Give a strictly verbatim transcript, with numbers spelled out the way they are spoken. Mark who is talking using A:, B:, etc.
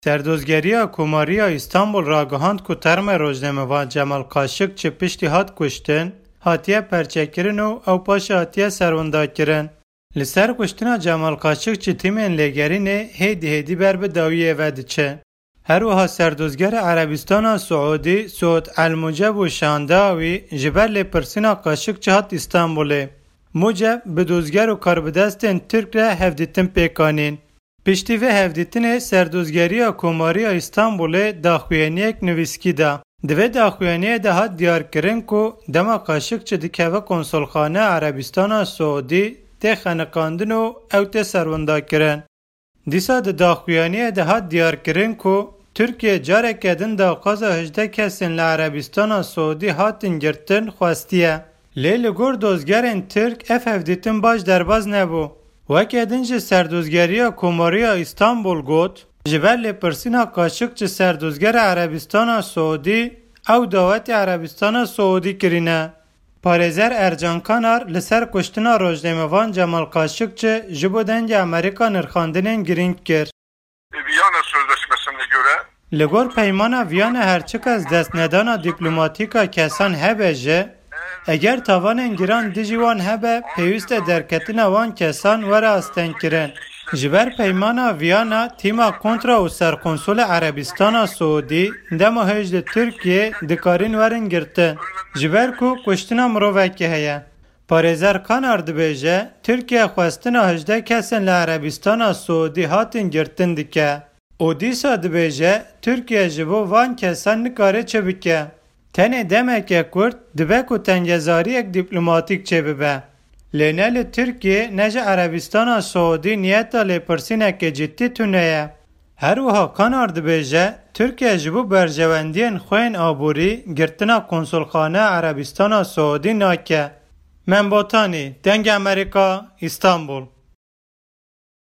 A: سردوزگریه کماریا استانبول را گهاند که ترم روزنامه‌نگار جمال قاشق چه پشتی هات کشتن، هاتیه پرچکرین و او پاش هاتیه سروندا کرن. لسر کشتنا جمال قاشق چه تیمین لگرینه هیدی هیدی بر به داویه وده چه. هر وها سردوزگر عربستان سعودی سعود الموجب و شانداوی جبر لپرسینا قاشق چه هات استانبوله. موجب به دوزگر و کاربدستن ترک را هفدیتن پیکانین. پشتی و هفدیتن سردوزگری کماری استانبول داخوینیک نویسکی دا. دوی داخوینیه ده هات دیار کرن که دما قاشق چه دکوه کنسولخانه عربستان سعودی ته خنقاندن و او ته سروندا کرن. دیسا ده داخوینیه ده هات دیار کرن که ترکیه جاره کدن دا قازا هجده کسین لعربستان سعودی هاتن گرتن خواستیه. لیل گور دوزگرین ترک اف هفدیتن باش درباز نبو. وکی دنج سردوزگری کماری استانبول گوت جبر لپرسینا قاشق چه سردوزگر عربستان سعودی او دعوت عربستان سعودی کرینه. پارێزەر ئەرجانکانار لەسەر کوشتنا ڕۆژنامەوان جەمال قاشق çe ji bo dengê Amerîka nirxandinên girîng kir.
B: Viyana Sözleşmesi'ne göre
A: Li gor peymana Viyana herçi kes destnedana dîplomatîk a kesan hebe jî, eger tavanên giran dijî wan hebe pêwîst e derketina wan kesan were astengkirin. Ji ber peymana Viyana tîma kontra û serkonsola Erebistana Suudî dema hêj li Tirkiye dikarin werin girtin. Ji ber ku kuştina mirovekî heye. Parêzer Kanar dibêje Tirkiye xwestina hejde kesên li Erebistana Suudî hatin girtin dike. û dîsa dibêje Tirkiye ji bo van kesan nikare çê bike. Tenê demeke Kurd dibe ku tengezariyek dîplomatîk çê bibe. Lê ne li Tirkiye ne ji Erebistana Suudî niyeta lêpirsîneke ciddî tune ye. Her wiha Kanar dibêje Tirkiye ji bo berjewendiyên xwe yên aborî girtina konsolxane Erebistana Suudî nake. Membotanî, Dengê Amerîka, İstanbul.